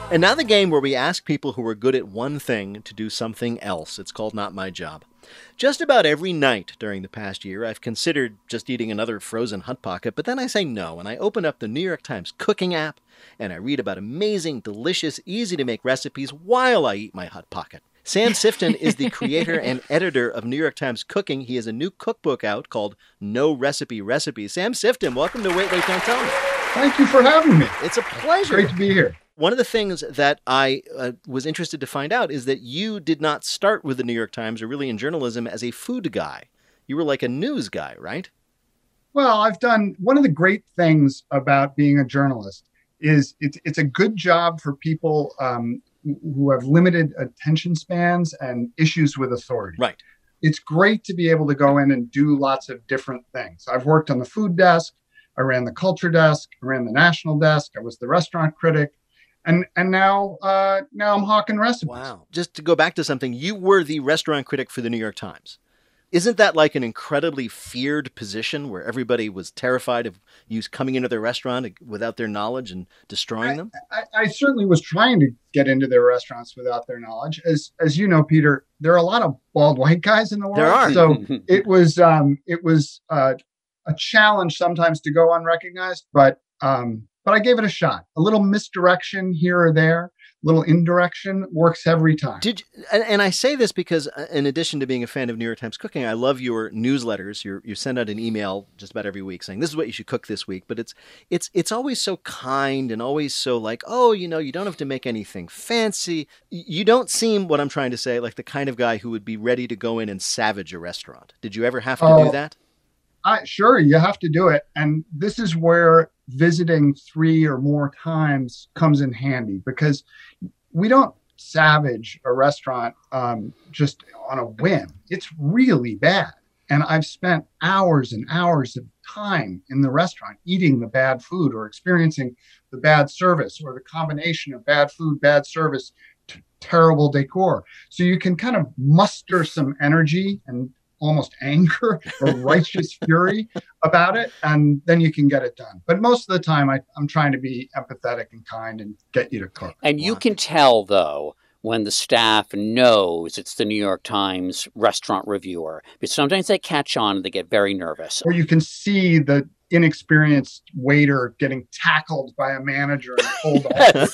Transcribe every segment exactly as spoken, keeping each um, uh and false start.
And now the game where we ask people who are good at one thing to do something else. It's called Not My Job. Just about every night during the past year, I've considered just eating another frozen Hot Pocket, but then I say no, and I open up the New York Times cooking app, and I read about amazing, delicious, easy-to-make recipes while I eat my Hot Pocket. Sam Sifton is the creator and editor of New York Times Cooking. He has a new cookbook out called No Recipe Recipes. Sam Sifton, welcome to Wait, Wait, Don't Tell Me. Thank you for having me. It's a pleasure. Great to be here. One of the things that I uh, was interested to find out is that you did not start with the New York Times or really in journalism as a food guy. You were like a news guy, right? Well, I've done one of the great things about being a journalist is it's, it's a good job for people um, who have limited attention spans and issues with authority. Right. It's great to be able to go in and do lots of different things. I've worked on the food desk. I ran the culture desk. I ran the national desk. I was the restaurant critic. And and now uh, now I'm hawking recipes. Wow. Just to go back to something, you were the restaurant critic for the New York Times. Isn't that like an incredibly feared position where everybody was terrified of you coming into their restaurant without their knowledge and destroying I, them? I, I certainly was trying to get into their restaurants without their knowledge. As as you know, Peter, there are a lot of bald white guys in the world. There are. So it was um, it was uh, a challenge sometimes to go unrecognized, but um, but I gave it a shot. A little misdirection here or there, a little indirection works every time. Did you, and, and I say this because in addition to being a fan of New York Times Cooking, I love your newsletters. You you send out an email just about every week saying this is what you should cook this week. But it's it's it's always so kind and always so like, oh, you know, you don't have to make anything fancy. You don't seem, what I'm trying to say, like the kind of guy who would be ready to go in and savage a restaurant. Did you ever have to Oh, do that? I, sure, you have to do it. And this is where visiting three or more times comes in handy, because we don't savage a restaurant um, just on a whim. It's really bad. And I've spent hours and hours of time in the restaurant eating the bad food or experiencing the bad service or the combination of bad food, bad service, t- terrible decor. So you can kind of muster some energy and almost anger or righteous fury about it, and then you can get it done. But most of the time, I, I'm trying to be empathetic and kind and get you to cook. And you can tell, though, when the staff knows it's the New York Times restaurant reviewer, but sometimes they catch on and they get very nervous. Or you can see the inexperienced waiter getting tackled by a manager and pulled off.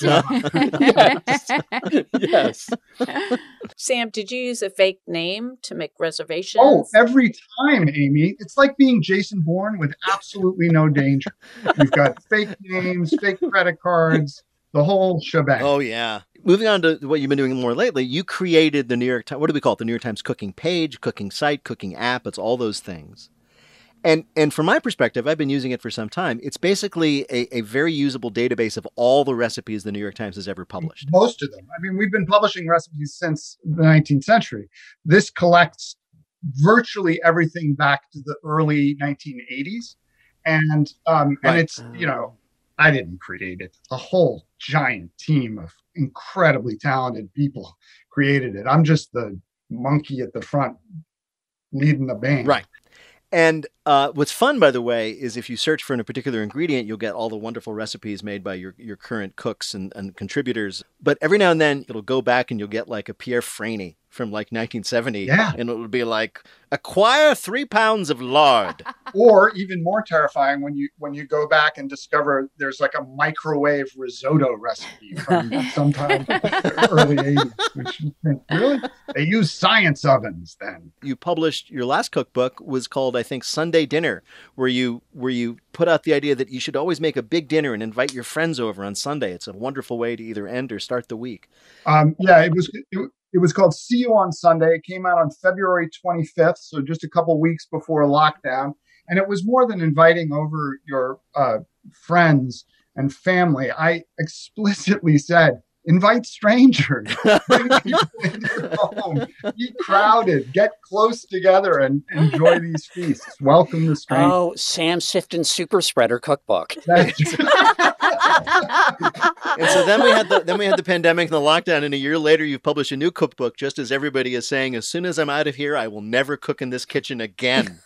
Yes. Yes. Sam, did you use a fake name to make reservations? Oh, every time, Amy. It's like being Jason Bourne with absolutely no danger. You've got fake names, fake credit cards, the whole shebang. Oh, yeah. Moving on to what you've been doing more lately, you created the New York Times, what do we call it? The New York Times cooking page, cooking site, cooking app. It's all those things. And and from my perspective, I've been using it for some time. It's basically a, a very usable database of all the recipes the New York Times has ever published. Most of them. I mean, we've been publishing recipes since the nineteenth century. This collects virtually everything back to the early nineteen eighties. And um, Right. and it's, you know, I didn't create it. A whole giant team of incredibly talented people created it. I'm just the monkey at the front leading the band. Right. And uh, what's fun, by the way, is if you search for a particular ingredient, you'll get all the wonderful recipes made by your, your current cooks and, and contributors. But every now and then it'll go back and you'll get like a Pierre Franey from like nineteen seventy. Yeah. And it'll be like, acquire three pounds of lard. Or even more terrifying when you when you go back and discover there's like a microwave risotto recipe from sometime early eighties, which you think, really? They use science ovens then. You published your last cookbook was called, I think, Sunday Dinner, where you where you put out the idea that you should always make a big dinner and invite your friends over on Sunday. It's a wonderful way to either end or start the week. Um, yeah, it was it, it was called See You on Sunday. It came out on February twenty-fifth, so just a couple weeks before lockdown. And it was more than inviting over your uh, friends and family. I explicitly said, invite strangers, bring people into your home, be crowded, get close together and enjoy these feasts. Welcome the strangers. Oh, Sam Sifton Super Spreader Cookbook. That's- And so then we had the then we had the pandemic and the lockdown, and a year later you've published a new cookbook, just as everybody is saying, as soon as I'm out of here, I will never cook in this kitchen again.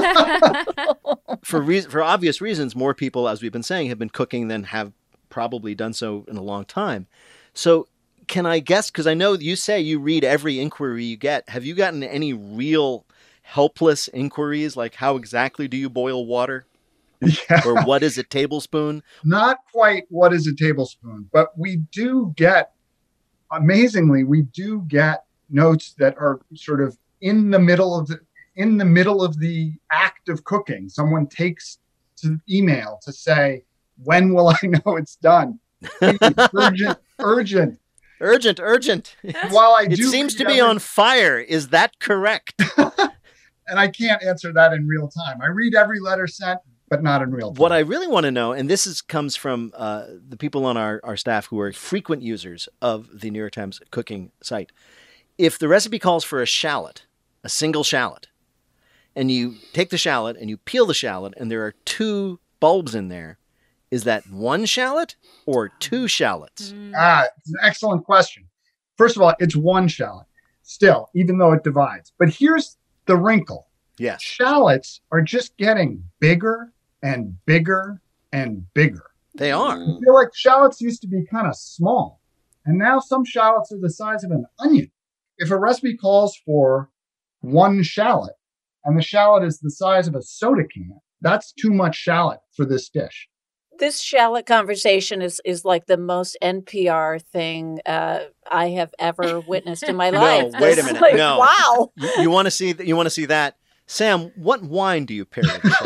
for re- for obvious reasons, more people, as we've been saying, have been cooking than have probably done so in a long time. So can I guess, because I know you say you read every inquiry you get, have you gotten any real helpless inquiries, like how exactly do you boil water? Yeah. Or what is a tablespoon? Not quite what is a tablespoon, but we do get, amazingly, we do get notes that are sort of in the middle of the in the middle of the act of cooking. Someone takes to email to say, when will I know it's done? urgent, urgent. Urgent, urgent. While I It do seems to read be every- on fire. Is that correct? and I can't answer that in real time. I read every letter sent, but not in real time. What I really want to know, and this is comes from uh, the people on our, our staff who are frequent users of the New York Times cooking site. If the recipe calls for a shallot, a single shallot, and you take the shallot and you peel the shallot and there are two bulbs in there, is that one shallot or two shallots? Ah, it's an excellent question. First of all, it's one shallot still, even though it divides. But here's the wrinkle. Yes. Shallots are just getting bigger and bigger and bigger. They are. I feel like shallots used to be kind of small, and now some shallots are the size of an onion. If a recipe calls for one shallot, and the shallot is the size of a soda can, that's too much shallot for this dish. This shallot conversation is, is like the most N P R thing uh, I have ever witnessed in my No, life. wait a This- minute, like, no. Wow. You, you want to see you want to see that? Sam, what wine do you pair with the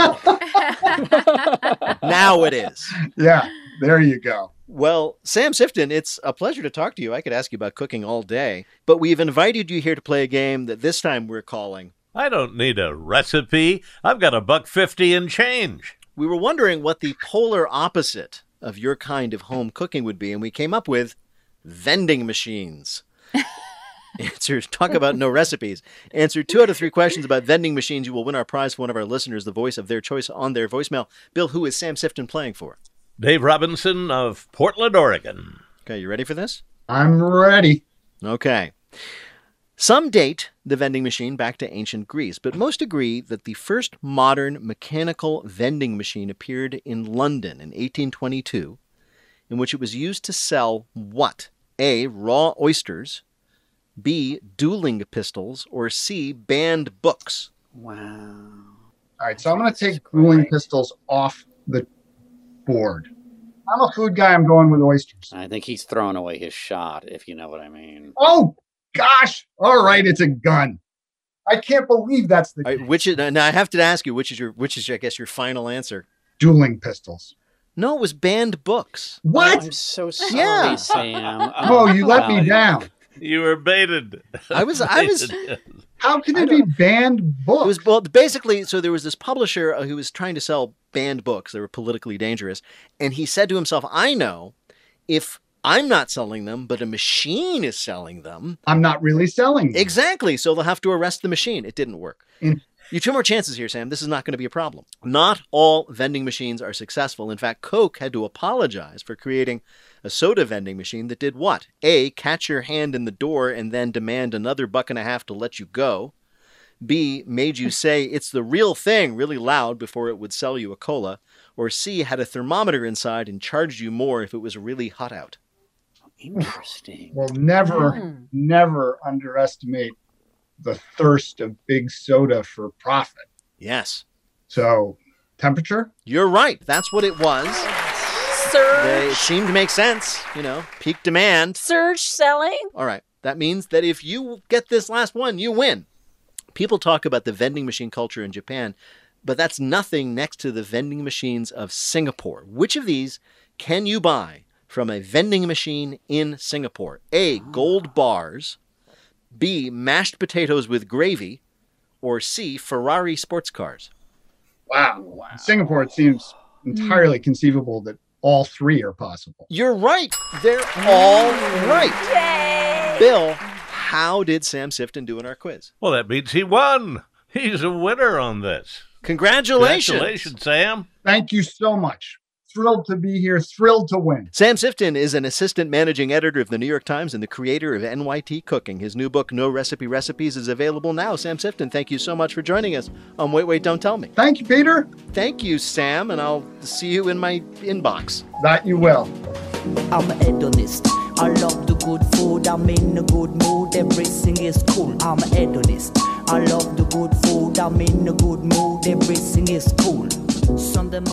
shallot? Now it is. Yeah, there you go. Well, Sam Sifton, it's a pleasure to talk to you. I could ask you about cooking all day, but we've invited you here to play a game that this time we're calling. I don't need a recipe. I've got a buck fifty and change. We were wondering what the polar opposite of your kind of home cooking would be, and we came up with vending machines. Answer, talk about no recipes. Answer two out of three questions about vending machines. You will win our prize for one of our listeners, the voice of their choice on their voicemail. Bill, who is Sam Sifton playing for? Dave Robinson of Portland, Oregon. Okay, you ready for this? I'm ready. Okay. Some date the vending machine back to ancient Greece, but most agree that the first modern mechanical vending machine appeared in London in eighteen twenty-two, in which it was used to sell what? A. Raw oysters, B. Dueling pistols, or C. Banned books. Wow. All right, so I'm going to take dueling pistols off the board. I'm a food guy. I'm going with oysters. I think he's throwing away his shot, if you know what I mean. Oh, gosh. All right, it's a gun. I can't believe that's the All right, which is, now I have to ask you, which is your, which is, I guess, your final answer? dueling pistols. No, it was banned books. What? Oh, I'm so sorry, Yeah. Sam. Oh, you let me wow. down. You were baited. I was, I was. How can I it be banned books? It was well, basically, so there was this publisher uh, who was trying to sell banned books that were politically dangerous, and he said to himself, I know if I'm not selling them, but a machine is selling them. I'm not really selling them. Exactly, so they'll have to arrest the machine. It didn't work. Mm. You have two more chances here, Sam. This is not going to be a problem. Not all vending machines are successful. In fact, Coke had to apologize for creating a soda vending machine that did what? A, catch your hand in the door and then demand another buck and a half to let you go. B, made you say it's the real thing really loud before it would sell you a cola. Or C, had a thermometer inside and charged you more if it was really hot out. Interesting. Well, never, Hmm. never underestimate the thirst of big soda for profit. Yes, So, temperature? you're right. That's what it was. They, it Surge. seemed to make sense, you know, peak demand. Surge selling. All right. That means that if you get this last one, you win. People talk about the vending machine culture in Japan, but that's nothing next to the vending machines of Singapore. Which of these can you buy from a vending machine in Singapore? A, gold bars, B, mashed potatoes with gravy, or C, Ferrari sports cars. Wow. In Singapore, it seems entirely conceivable that all three are possible. You're right. They're all right. Yay. Bill, how did Sam Sifton do in our quiz? Well, that means he won. He's a winner on this. Congratulations. Congratulations, Sam. Thank you so much. Thrilled to be here. Thrilled to win. Sam Sifton is an assistant managing editor of the New York Times and the creator of N Y T Cooking. His new book, No Recipe Recipes, is available now. Sam Sifton, thank you so much for joining us on Wait, Wait, Don't Tell Me. Thank you, Peter. Thank you, Sam, and I'll see you in my inbox. That you will. I'm a hedonist. I love the good food, I'm in a good mood, everything is cool, I'm an hedonist. I love the good food, I'm in a good mood, everything is cool. Sunday